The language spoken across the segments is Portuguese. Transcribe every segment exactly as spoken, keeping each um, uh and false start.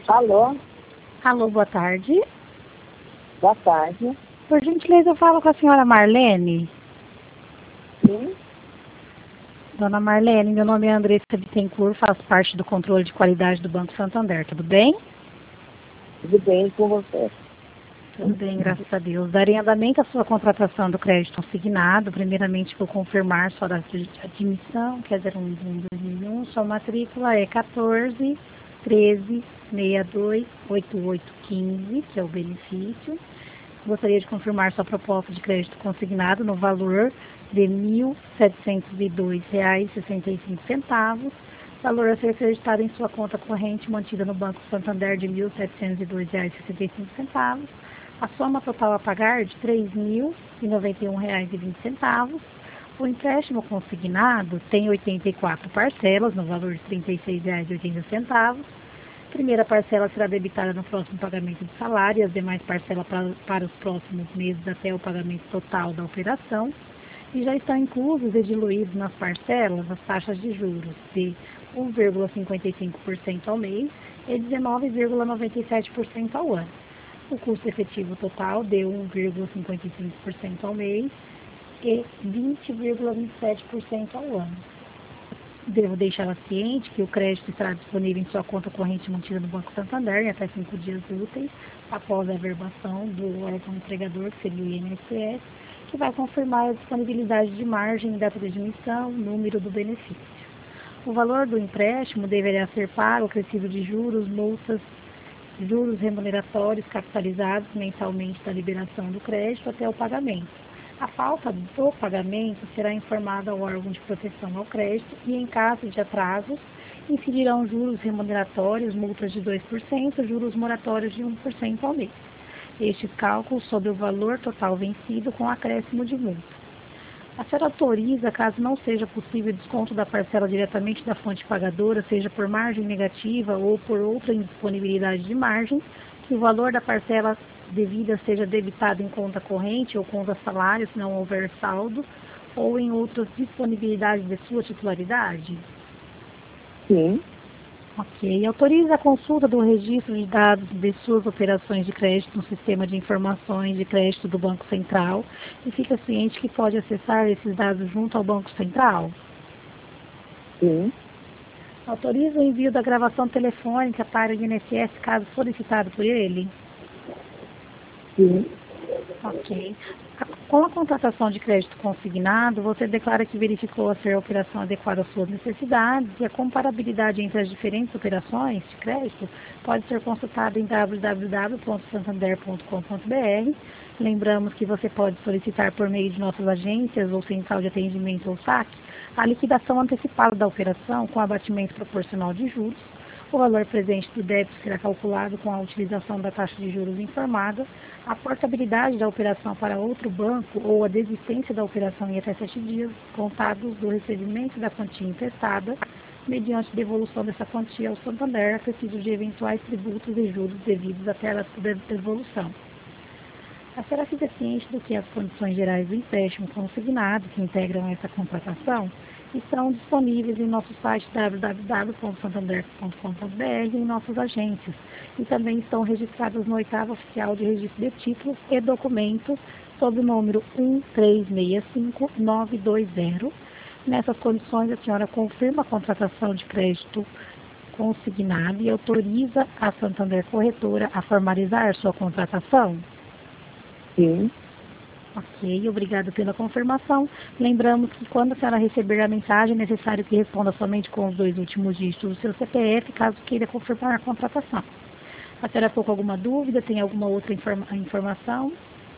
Alô, Alô, boa tarde. boa tarde. Por gentileza, eu falo com a senhora Marlene. Sim, Dona Marlene, meu nome é Andressa Bittencourt, faço parte do controle de qualidade do Banco Santander. Tudo bem? tudo bem com você? Tudo bem, graças a Deus. Darei andamento à sua contratação do crédito consignado. Primeiramente, vou confirmar sua data de admissão, que é zero um de dois mil e um. Sua matrícula é quatorze, treze, sessenta e dois, oitenta e oito, quinze, que é o benefício. Gostaria de confirmar sua proposta de crédito consignado no valor de mil setecentos e dois reais e sessenta e cinco centavos, valor a ser acreditado em sua conta corrente mantida no Banco Santander de mil setecentos e dois reais e sessenta e cinco centavos, a soma total a pagar de três mil e noventa e um reais e vinte centavos. O empréstimo consignado tem oitenta e quatro parcelas no valor de trinta e seis reais e oitenta centavos. Primeira parcela será debitada no próximo pagamento de salário e as demais parcelas para, para os próximos meses até o pagamento total da operação. E já estão inclusos e diluídos nas parcelas as taxas de juros de um vírgula cinquenta e cinco por cento ao mês e dezenove vírgula noventa e sete por cento ao ano. O custo efetivo total de um vírgula cinquenta e cinco por cento ao mês e vinte vírgula vinte e sete por cento ao ano. Devo deixá-la ciente que o crédito estará disponível em sua conta corrente mantida no Banco Santander em até cinco dias úteis, após a averbação do órgão empregador, que seria o I N S S, que vai confirmar a disponibilidade de margem, data de admissão, número do benefício. O valor do empréstimo deverá ser pago acrescido de juros, multas, juros remuneratórios capitalizados mensalmente da liberação do crédito até o pagamento. A falta do pagamento será informada ao órgão de proteção ao crédito e, em caso de atrasos, incidirão juros remuneratórios, multas de dois por cento, juros moratórios de um por cento ao mês. Estes cálculos sobre o valor total vencido com acréscimo de multa. A senhora autoriza, caso não seja possível desconto da parcela diretamente da fonte pagadora, seja por margem negativa ou por outra indisponibilidade de margem, que o valor da parcela devida seja debitado em conta corrente ou conta salário, se não houver saldo, ou em outras disponibilidades de sua titularidade? Sim, Ok. Autoriza a consulta do registro de dados de suas operações de crédito no sistema de informações de crédito do Banco Central e fica ciente que pode acessar esses dados junto ao Banco Central? sim, Autoriza o envio da gravação telefônica para o I N S S caso solicitado por ele? sim, Ok. Com a contratação de crédito consignado, você declara que verificou a ser a operação adequada às suas necessidades e a comparabilidade entre as diferentes operações de crédito pode ser consultada em w w w ponto santander ponto com ponto b r. Lembramos que você pode solicitar por meio de nossas agências ou central de atendimento ou saque a liquidação antecipada da operação com abatimento proporcional de juros. O valor presente do débito será calculado com a utilização da taxa de juros informada, a portabilidade da operação para outro banco ou a desistência da operação em até sete dias contados do recebimento da quantia emprestada, mediante devolução dessa quantia ao Santander, acrescido de eventuais tributos e juros devidos até a sua devolução. A senhora fica ciente do que as condições gerais do empréstimo consignado que integram essa contratação estão disponíveis em nosso site w w w ponto santander ponto com ponto b r e em nossas agências, e também estão registradas no oitavo oficial de registro de títulos e documentos sob o número um três seis cinco nove dois zero. Nessas condições, a senhora confirma a contratação de crédito consignado e autoriza a Santander Corretora a formalizar sua contratação? sim. Ok, obrigado pela confirmação. Lembramos que quando a senhora receber a mensagem, é necessário que responda somente com os dois últimos dígitos do seu C P F, caso queira confirmar a contratação. A senhora ficou com alguma dúvida? Tem alguma outra informa informação?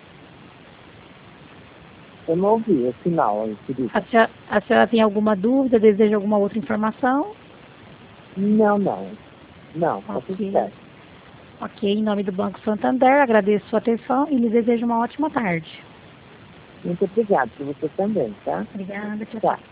Eu não ouvi o final, eu queria. A senhora, a senhora tem alguma dúvida? Deseja alguma outra informação? Não, não. Não, tá tudo Ok. certo. Ok, em nome do Banco Santander, agradeço sua atenção e lhe desejo uma ótima tarde. Muito obrigado, por você também, tá? Obrigada, tchau, Tchau. tchau.